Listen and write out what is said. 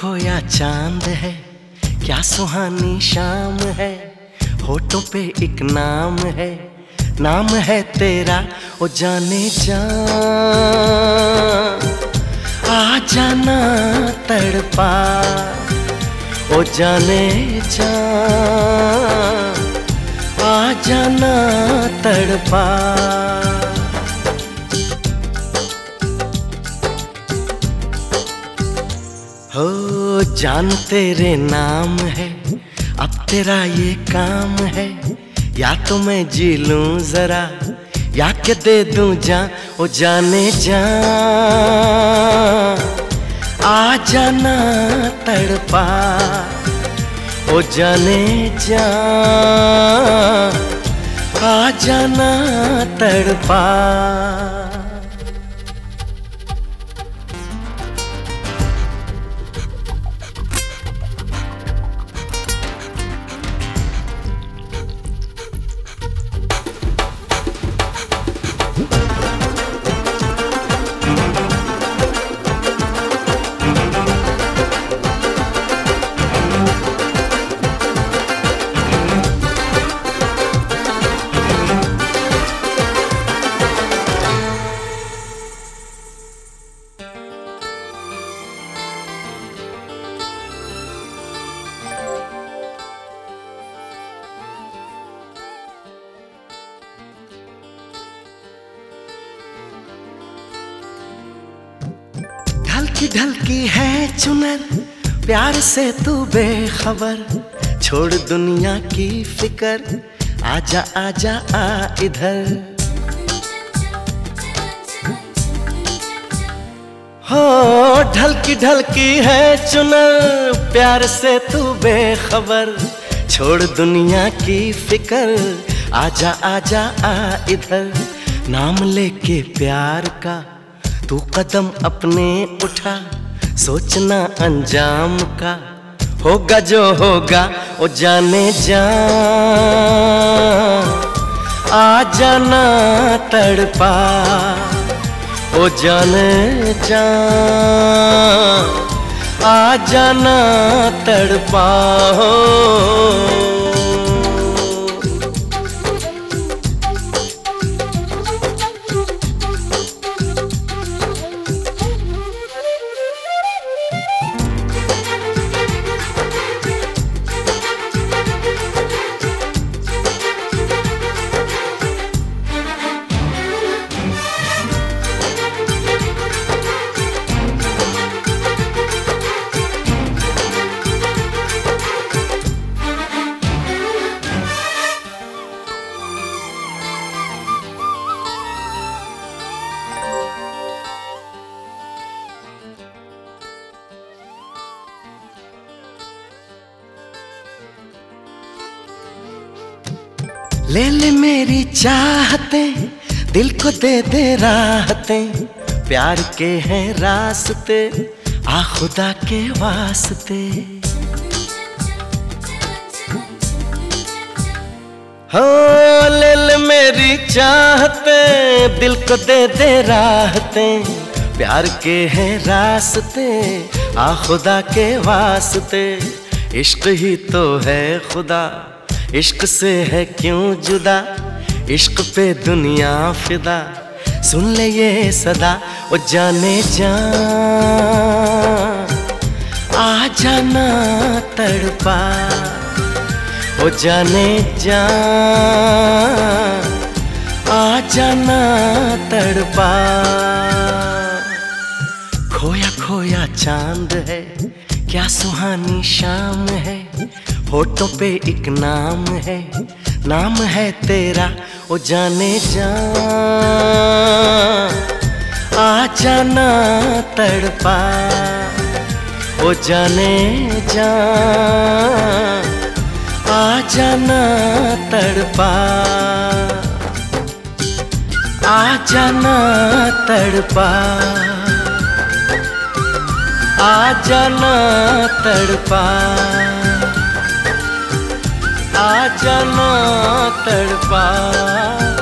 खोया चांद है, क्या सुहानी शाम है। होठों पे एक नाम है, नाम है तेरा। ओ जाने जा, आ जाना तड़पा। ओ जाने जा, आ जाना तड़पा। हो जान तेरे नाम है, अब तेरा ये काम है। या तो मैं जी लूं जरा, या के दे दूं जान। ओ जाने जा, आ जाना तड़पा। ओ जाने जा, आ जाना तड़पा। ढलकी ढलकी है चुनर, प्यार से तू बेखबर। छोड़ दुनिया की फिकर, आजा आजा आ इधर। हो ढलकी ढलकी है चुनर, प्यार से तू बेखबर। छोड़ दुनिया की फिकर, आजा आजा आ इधर। नाम लेके प्यार का तू कदम अपने उठा, सोचना अंजाम का होगा जो होगा। ओ जाने जा, आ जाना तड़पा। ओ जाने जा, आ जाना तड़पा। हो ले ले मेरी चाहते, दिल को दे दे राहतें। प्यार के हैं रास्ते, आ खुदा के वास्ते। हो ले ले मेरी चाहते, दिल को दे दे राहतें। प्यार के हैं रास्ते, आ खुदा के वास्ते। इश्क ही तो है खुदा, इश्क से है क्यों जुदा। इश्क पे दुनिया फिदा, सुन ले ये सदा। ओ जाने जा, आ जाना तड़पा। ओ जाने जा, आ जाना तड़पा। खोया खोया चांद है, क्या सुहानी शाम है। होठों पे एक नाम है, नाम है तेरा। ओ जाने जा, आ जाना तड़पा। ओ जाने जा, आ जाना तड़पा। आ जाना तड़पा, आ जाना तड़पा। आ जाना तड़पा।